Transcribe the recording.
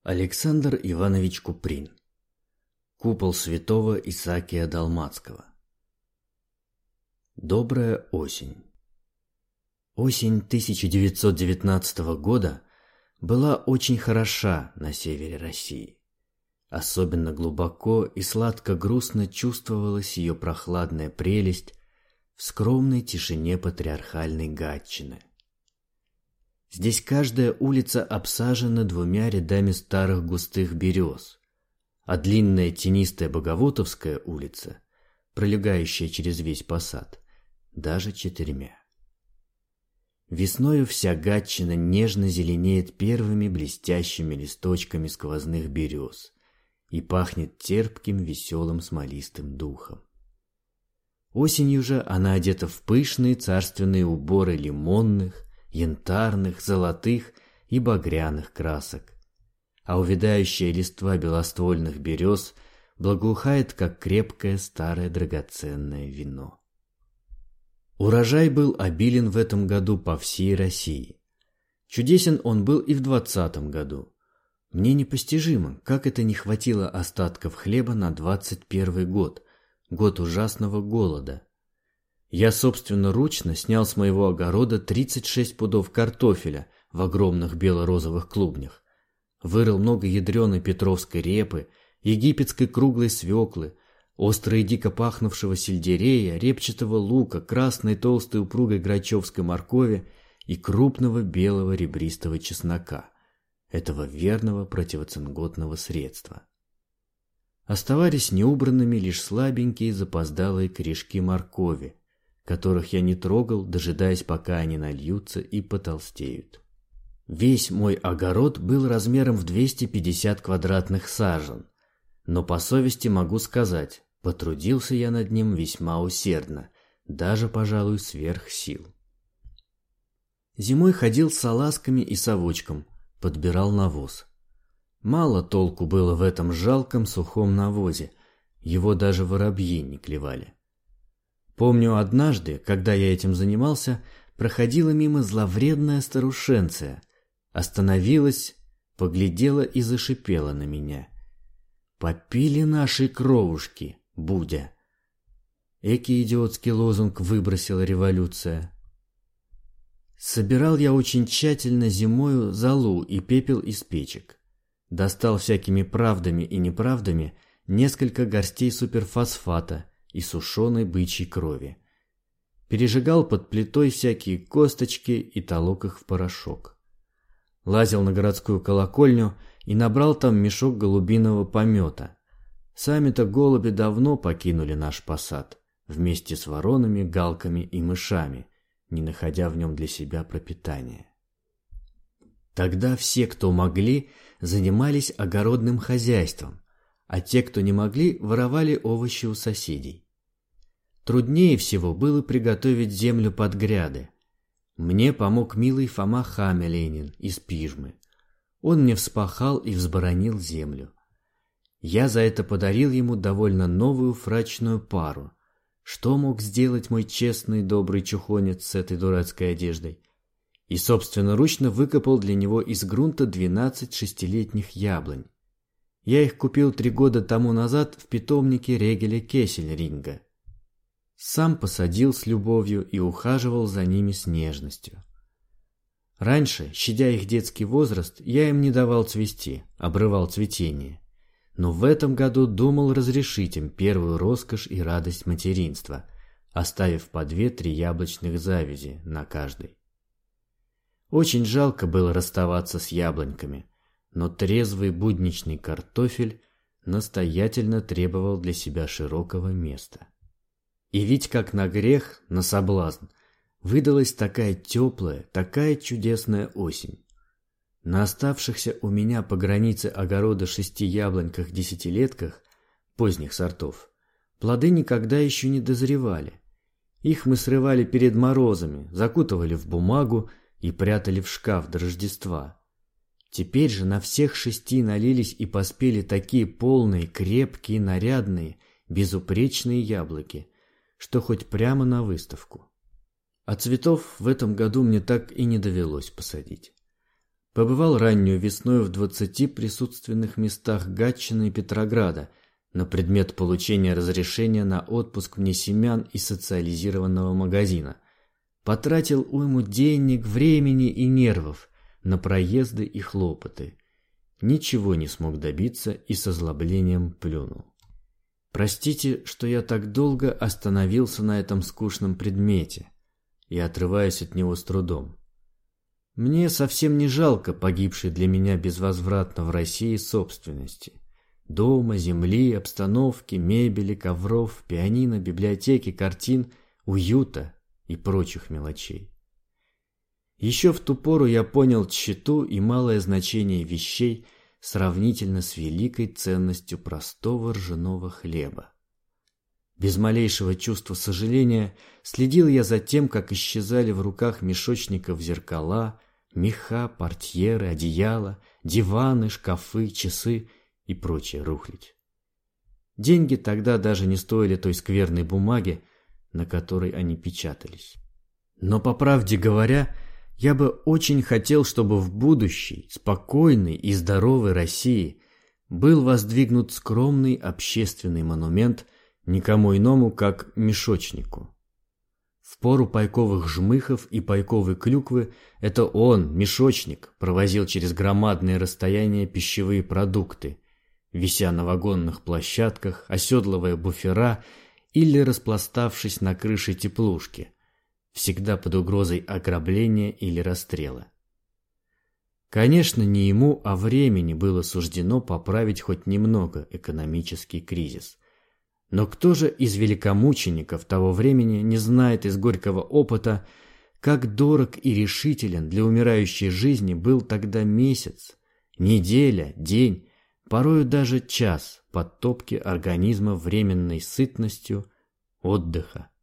Александр Иванович Куприн. Купол святого Исаакия Далмацкого. Добрая осень. Осень 1919 года была очень хороша на севере России. Особенно глубоко и сладко-грустно чувствовалась ее прохладная прелесть в скромной тишине патриархальной Гатчины. Здесь каждая улица обсажена двумя рядами старых густых берез, а длинная тенистая Боговутовская улица, пролегающая через весь посад, даже 4. Весною вся Гатчина нежно зеленеет первыми блестящими листочками сквозных берез и пахнет терпким, веселым, смолистым духом. Осенью же она одета в пышные царственные уборы лимонных, янтарных, золотых и багряных красок, а увядающая листва белоствольных берез благоухает, как крепкое старое драгоценное вино. Урожай был обилен в этом году по всей России. Чудесен он был и в 20 году. Мне непостижимо, как это не хватило остатков хлеба на 21 год, год ужасного голода. Я собственноручно снял с моего огорода 36 пудов картофеля в огромных бело-розовых клубнях, вырыл много ядреной петровской репы, египетской круглой свеклы, острой и дико пахнувшего сельдерея, репчатого лука, красной толстой упругой грачевской моркови и крупного белого ребристого чеснока, этого верного противоцинготного средства. Оставались неубранными лишь слабенькие запоздалые корешки моркови, которых я не трогал, дожидаясь, пока они нальются и потолстеют. Весь мой огород был размером в 250 квадратных сажен, но по совести могу сказать, потрудился я над ним весьма усердно, даже, пожалуй, сверх сил. Зимой ходил с салазками и совочком, подбирал навоз. Мало толку было в этом жалком сухом навозе, его даже воробьи не клевали. Помню, однажды, когда я этим занимался, проходила мимо зловредная старушенция, остановилась, поглядела и зашипела на меня. «Попили наши кровушки, Будя!» Экий идиотский лозунг выбросила революция. Собирал я очень тщательно зимою золу и пепел из печек. Достал всякими правдами и неправдами несколько горстей суперфосфата и сушеной бычьей крови. Пережигал под плитой всякие косточки и толок их в порошок. Лазил на городскую колокольню и набрал там мешок голубиного помета. Сами-то голуби давно покинули наш посад, вместе с воронами, галками и мышами, не находя в нем для себя пропитания. Тогда все, кто могли, занимались огородным хозяйством, а те, кто не могли, воровали овощи у соседей. Труднее всего было приготовить землю под гряды. Мне помог милый Фома Хамеленин из Пижмы. Он мне вспахал и взборонил землю. Я за это подарил ему довольно новую фрачную пару. Что мог сделать мой честный добрый чухонец с этой дурацкой одеждой? И собственноручно выкопал для него из грунта 12 шестилетних яблонь. Я их купил 3 года тому назад в питомнике Регеля Кессельринга. Сам посадил с любовью и ухаживал за ними с нежностью. Раньше, щадя их детский возраст, я им не давал цвести, обрывал цветение. Но в этом году думал разрешить им первую роскошь и радость материнства, оставив по 2-3 яблочных завязи на каждой. Очень жалко было расставаться с яблоньками, но трезвый будничный картофель настоятельно требовал для себя широкого места. И ведь как на грех, на соблазн, выдалась такая теплая, такая чудесная осень. На оставшихся у меня по границе огорода 6 яблоньках-десятилетках, поздних сортов, плоды никогда еще не дозревали. Их мы срывали перед морозами, закутывали в бумагу и прятали в шкаф до Рождества. Теперь же на всех 6 налились и поспели такие полные, крепкие, нарядные, безупречные яблоки, что хоть прямо на выставку. А цветов в этом году мне так и не довелось посадить. Побывал раннюю весной в 20 присутственных местах Гатчины и Петрограда на предмет получения разрешения на отпуск вне семян и социализированного магазина. Потратил уйму денег, времени и нервов на проезды и хлопоты. Ничего не смог добиться и с озлоблением плюнул. Простите, что я так долго остановился на этом скучном предмете и отрываюсь от него с трудом. Мне совсем не жалко погибшей для меня безвозвратно в России собственности. Дома, земли, обстановки, мебели, ковров, пианино, библиотеки, картин, уюта и прочих мелочей. Еще в ту пору я понял тщету и малое значение вещей сравнительно с великой ценностью простого ржаного хлеба. Без малейшего чувства сожаления следил я за тем, как исчезали в руках мешочников зеркала, меха, портьеры, одеяла, диваны, шкафы, часы и прочая рухлядь. Деньги тогда даже не стоили той скверной бумаги, на которой они печатались. Но, по правде говоря, я бы очень хотел, чтобы в будущей, спокойной и здоровой России был воздвигнут скромный общественный монумент никому иному, как мешочнику. В пору пайковых жмыхов и пайковой клюквы это он, мешочник, провозил через громадные расстояния пищевые продукты, вися на вагонных площадках, оседлывая буфера или распластавшись на крыше теплушки, всегда под угрозой ограбления или расстрела. Конечно, не ему, а времени было суждено поправить хоть немного экономический кризис. Но кто же из великомучеников того времени не знает из горького опыта, как дорог и решителен для умирающей жизни был тогда месяц, неделя, день, порою даже час подтопки организма временной сытностью, отдыха